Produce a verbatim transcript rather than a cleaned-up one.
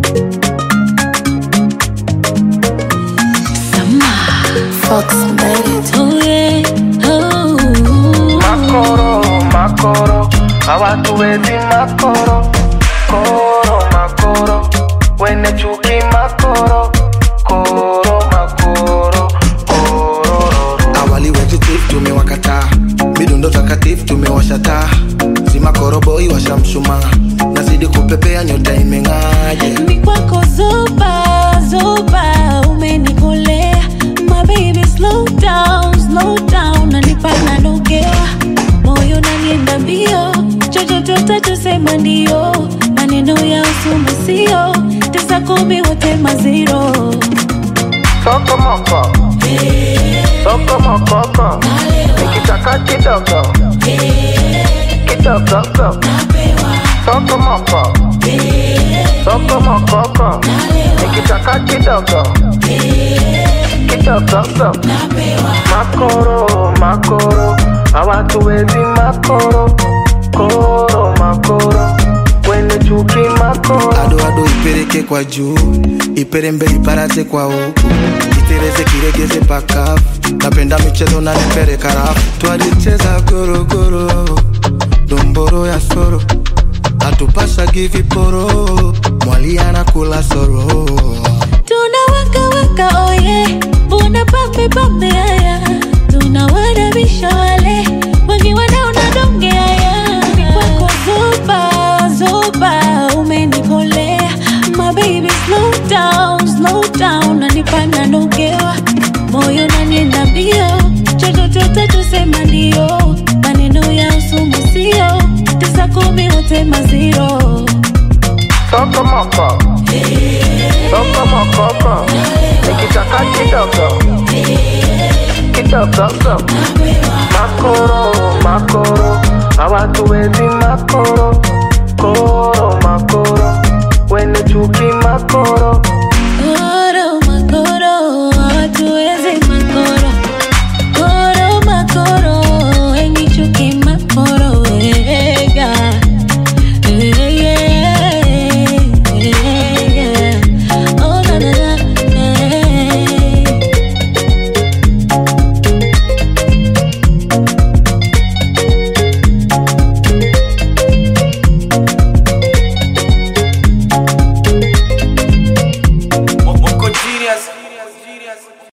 Fox made it. Oh yeah, oh. Makoro, makoro, hawatuwezi makoro. Koro, makoro, wene chuki makoro. Koro, makoro, koro. Awali wejitif tumewakataa, midundo takatifu tumewashataa. Si makoro boy washamshuma, nazidi kupepea nyota imeng'aje. Ni kwako zoba, zoba, umenikolea. My baby slow down, slow down, nanipa nanogea. Moyo nanienda mbio, chochote utachosema ndio. Maneno ya usuma sio, tisa kumi wote maziro. Soko moko, soko moko, nikitaka kidogo, kidogo, soko moko, soko moko, nikitaka kidogo, kidogo, makoro, makoro, hawatuwezi makoro, koro, makoro, wene chuki makoro. Ado ado ipereke kwa juu, iperembe iparate kwa huku, itereze kiregeze pakafu. Napenda michezo na nipere karafu, twalicheza goro goro, domboro ya soro. Atupasha givi poro, mwali anakula soro. Tuna waka waka oye, una pambe pambe haya. Tuna wadabisha wale, wangi wana unadonge haya. Ni kwako zoba, zoba, umenikolea. My baby slow down, slow down, nanipa nanogewa. Moyo nanienda mbio, chochote utachosema ndio. Maneno ya usumu sio, tisa kumi wote maziro. Soko moko, soko moko, nikitaka kidogo, kidogo, makoro, makoro, hawatuwezi makoro.